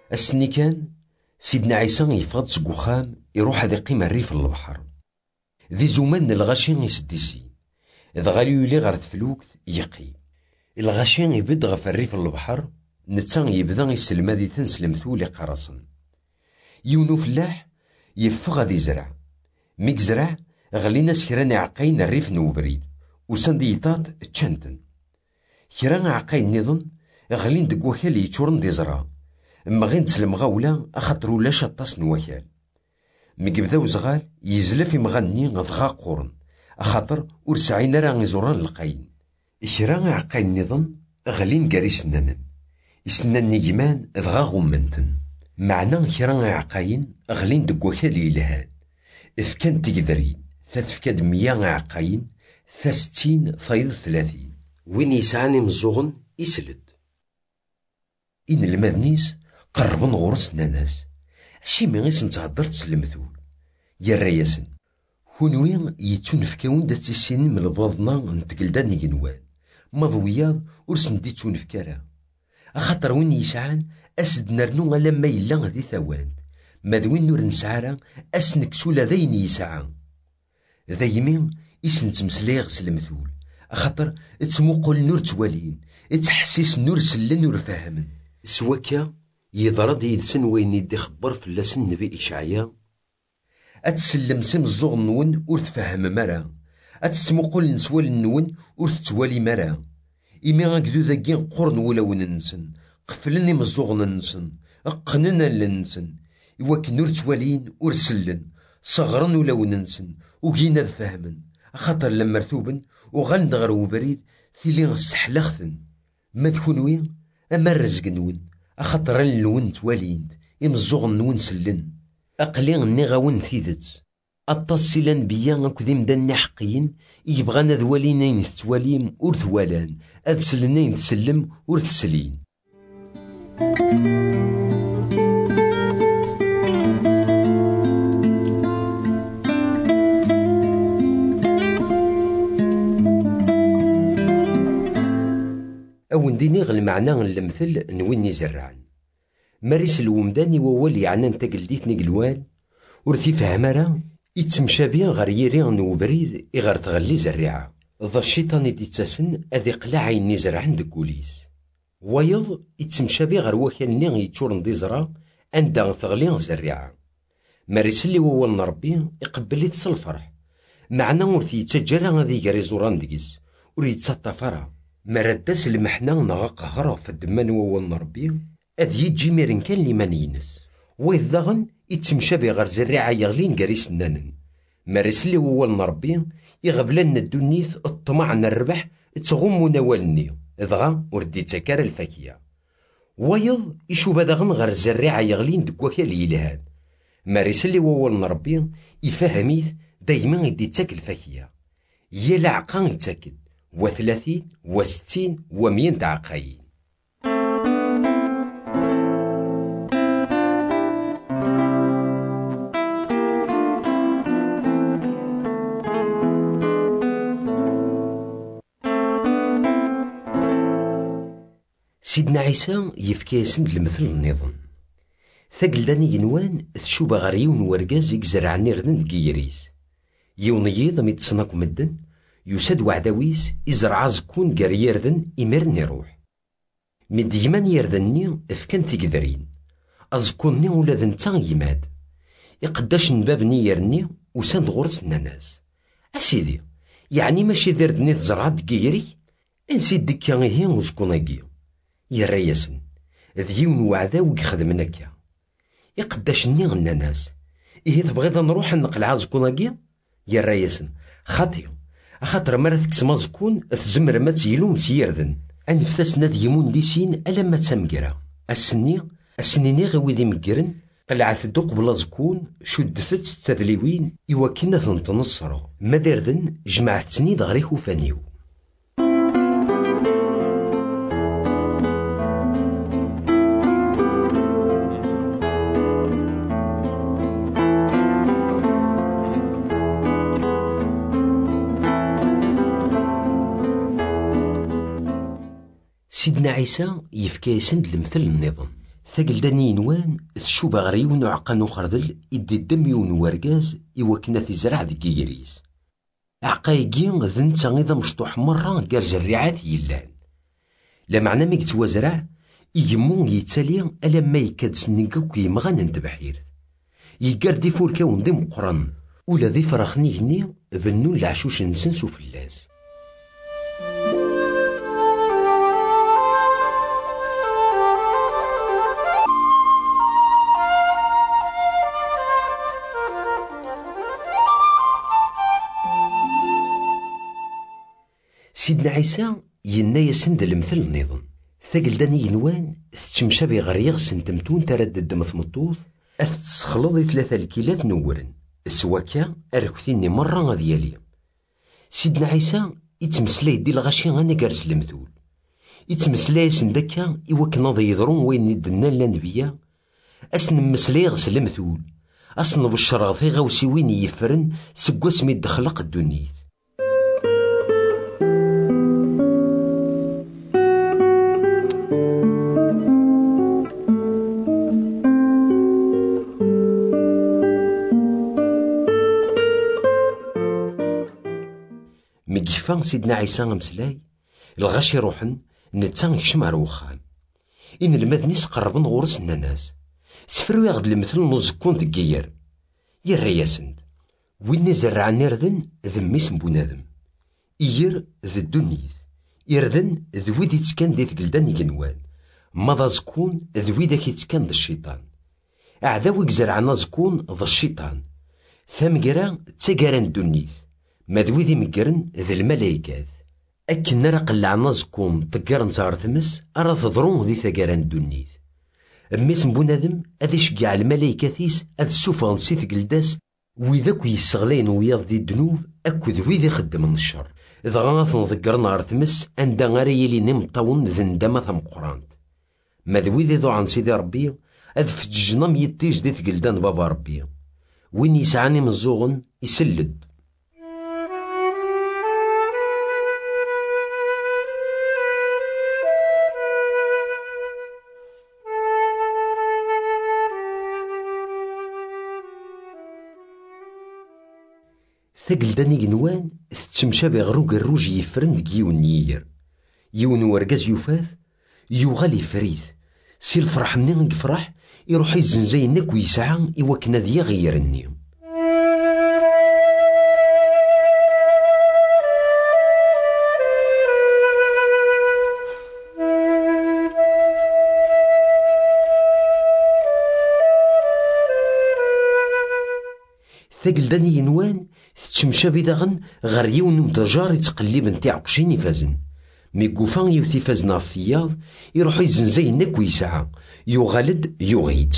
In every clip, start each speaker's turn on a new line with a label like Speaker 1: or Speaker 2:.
Speaker 1: السني كان سيدنا عيسى يفرض سق وخام يروح هذا يقيم الريف البحر ذي زمان الغاشي يسديسي إذا غالي يولي غير تفلوكت يقي الغاشي يبد غف الريف البحر نتان يبدا يسلم هذي تنسلمتو لي قراصن يونو فلاح يفغ غادي يزرع ميك زرع غلي ناس كران عقاين الريف نوبريد وسنديطات تشانتن كران عقاين نظن غلين دق وكال يتشورن دي زرع اما غين تسلم غاولا اخاطر ولا شطاس نوكال ميك بدا وزغال يزلف يمغني غضغا قورن اخاطر ورسعين راه يزوران القاين كران عقاين نظن غلين قاري سنانن يسنان نيجمان ضغا غمنتن معنى كران عقاين غلين دق وكال يلهان إفكان تقدرين تفكاد 100 عقاين 60 فايض 30 وين يسعاني مزوغن يسلد إن المذنيس قربن غرس ناناس عشي مي غيس نتهدر تسلمثول يا الرياسن كونوين يتونفكاون دات السنين من البضنا نتقلدان يقنوان مضوياض ورسن دي تونفكارا أخاطر وين يسعان أسد نرنو لما يلا ذي ثوان ماذوين نور نسعارا أسنكسولا ذين يسعى ذايمين إسن تمسليغ سلمثول أخاطر تموقل نور توالين تحسيس نور سلن نور فاهمن سواكا يضرد يدسن وين يدي خبر فلاسن نبي إشعيا أتسلم سم الزغن نون ور تفهم مرا أتسموقل نسوال نون ور تتوالي مرا إمي غاكدو ذاكين قرن ولاون ننسن قفلني مزوغن ننسن أقننا لنسن إواك نور توالين ورسلن صغرن ولاو ننسن وكينا فهمن خاطر لما رثوبن وغلد غرو بريد ثيلي السحلخثن ما تكونوين أما الرزق نون أخاطر اللون توالين إمزوغن نون سلن أقلين نغاون ثيدت التصلان بيا أكو ذي مدن حقين يبغانا ذوالينين تتواليم ور ثوالان أدسلنين تسلم ور تسلين أون ديني غل معنى المثل نوين يزرعن ماريس الومداني وولي يعني انت قلديت نقلوان ورثي فهمرا يتمشى بيا غير يري نوبريد إغار تغلي زريعة ذا الشيطان يتساسن أذي قلع عيني زرعن دكوليس ويض يتمشى بيا غير وكالني يتشورن دي زرع أندا تغلي زريعة ماريس اللي وولنا ربي يقبل يتصل الفرح معنى ورثي يتجرى غادي يقري زوران ديكس وريتسطفرا مرداس المحنا نغا قهرا في الدمان وولنا ربي أذ يجي ميرن كان لمن ينس ويذغن يتمشى بغير زريعة يغلين قاري سنانن مارس اللي وولنا ربي يغبلن الدنيث الطمع نربح تغم نوالني إذغا وردي تكار الفاكية ويض يشوف دغن غير زريعة يغلين دكوكا ليلهان مارس اللي وولنا ربي يفهميث دايما يدي تاكل الفاكية يلا عقان يتاكل و30 و60 و100 عقاين سيدنا عيسى يفكي سند المثل النظام ثقل داني ينوان تشوب غريون ورقاز يكزرع نيردن دقيريس يونيض ميتصناك مدن يساد وعداويس إزرع زكون قار يردن إمرن يروح من ديمان يردني إفكان تقدرين أزكوني ولا ذنتان يماد يقداش نبابني يرني وساند غرس الناس أسيدي يعني ماشي ذردني تزرع دقيري انسيد دكا هي وزكوناكي يا رياسن ذيون وعداو يخدمناكا يقداش ني الناس إيه تبغيض نروح نقلع زكوناكي يا رياسن خاطي خاطر مرة تكسما زكون تزمر ما تيلو مسيردن أنفاس ناد يمون ديسين ألا ما تسمقرا السنيني غوي ذي مقرن قلعت الدوق بلا زكون شدثت ستذليوين إواكنا تنتنصر ما داردن جمعت سنيد غريخو فانيو سيدنا عيسى يفكي سند المثل النظام ثقلداني ينوان تشوب غريون وعقان وخردل يدي الدم يون ورقاز إوكنا تزرع ذي يريس عقايقي ذنتا إذا مشطوح مرة قرج الرعات يلان لا معنى ميك توزرع يمون يتالي ألا ما يكاد سننكوك يمغان انت بحير يقردي فولكاون دي مقرن ولا ذي فرخني هني بنو العشوش نسنسو فلاس. سيدنا عيسى ينا يسند المثل النظام ثقلداني ينوان تتمشى بغريغ سنتمتون تردد مثمطوط تسخلط 3 الكيلات نورن السواكا أركثيني مرة غادي يالي. سيدنا عيسى يتمسلاي دي الغاشي غانا كارس المثول يتمسلاي سندكا إوك ناضي يضرون وين ندنا لنبيا أسن مسلاي غسل المثول أسن بالشراغثي غاوسي وين يفرن سقوس ميد خلق الدنيث. مكيفان سيدنا عيسى مسلاي الغاشي روحن نتا يكشم على وخام إن المذنيس قربن غورس الناس سفرو ياخد المثل نوزكون تقير يرى ياسند وين زرع نردن ذميس بنادم إير ذا الدنيث يردن ذويد يتكان دي ثقلدان يقنوان ماذا زكون ذويد يتكان ذا الشيطان أعداوك زرعنا زكون ذا الشيطان ثمقرا تقارن الدنيث ما ذويذي مقرن ذا الملايكات أكن نرى قلعنا زكون طقارن تار ثمس أرى تضرون ذي ثقارن الدنيث أميس بنادم أذي شقع الملايكاتيس أذ سوفان سيث قلداس ويذاك يسغلين وياض ذي الدنوب أكو ذويذي خدم من الشر إذا غاث نذكرنا عر ثمس أندا غاري يلي نمطاون ذندما ثم قرانت ما ذويذي ذو عن سيدي ربي أذ فججنا ميتيج ذي ثقلدان بابا ربي وين يسعاني من الزوغن يسلد. ثقلداني قنوان تتمشى بغروق الروج يفرن دك يون يير يون ورقاز يفاث يوغالي فريث سي الفرح ني يفرح يروح يزنزينك ويسعى إوكنا ذي غيرني. ثقلداني ينوان تتمشى بداغن غير يون متجار يتقلب نتاع عقشين يفازن مي كوفان يوثي فازنا في ثياض يروح يزنزينك ويسعى يغالد يغيت.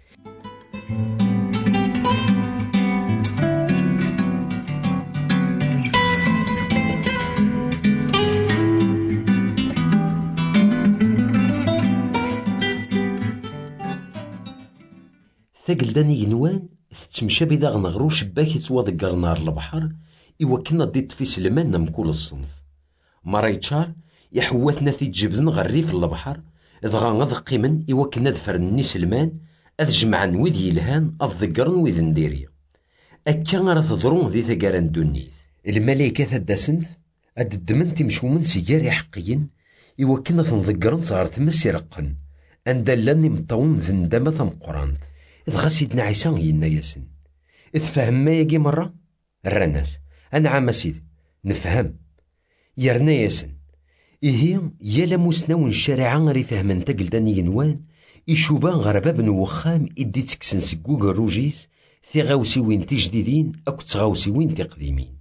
Speaker 1: ثقلداني ينوان تتمشى بداغن غرو شباك يتواضقر نار البحر إوكنا ديت في سلمان مكول الصنف مرايتشار يحوثنا في جبدن غريف البحر ضغا غض قيمن إوكنا دفرني سلمان أذ جمعن ويد يلهان أفضقرن ويد نديريا أكا غير تضرون ذي ثقارن دونيث الملايكة ثداسنت أددمن تمشومن سيجاري حقيين إوكنا تنضقرن صار تمسي رقن أندلاني مطون زندامة مقرانت إذ سيدنا عيسى ينا ياسن إذ فهم ما يجي مرة الرناس أنا عام سيدي نفهم يرنا ياسن إيه يالا موسنا الشارع غير فهمن تقلداني ينوان يشوبان غربا بن وخام إدي تكسن سقوق الروجيس ثي غاوسي وين تجديدين أكو تغاوسي وين تقديمين.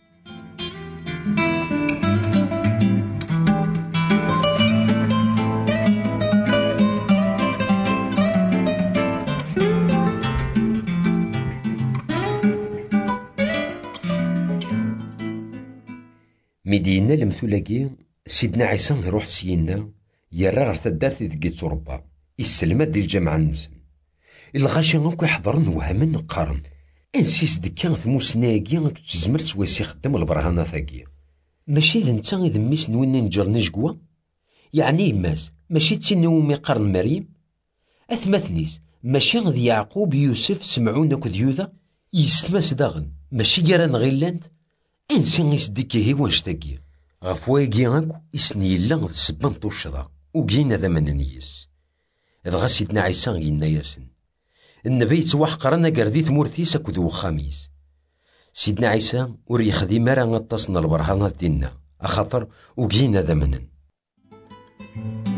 Speaker 1: مدينة المثولاكي سيدنا عيسى يروح سينا يرى غير تدارت ديك أوروبا يسلمات ديال الجامعة النسم الغاشي غاكو يحضرن وهمن قارن انسيس دكا ثموسناكي غاكو تزمر سواسي خدام البرهانة ثاكي ماشي ذا نتا إذا ميس نوين نجر نجقوا يعني يماس ماشي تسنو مي قارن مريم أثمثنيس ماشي ذي يعقوب يوسف سمعون أكد يوذا يستمس داغن ماشي جيران غيلانت أنسي يسديكي هي وانشتاقي غفوايقي أكو إسني إلا غد سبان طوشضا وقينا ذا مننيس دغا سيدنا عيسى غينا ياسن النبي يتوحقرنا قردي ثمورتيس أكد وخاميس سيدنا عيسى ور يخدي مرا غطاسنا البرهانات دينا أخاطر وقينا ذا منن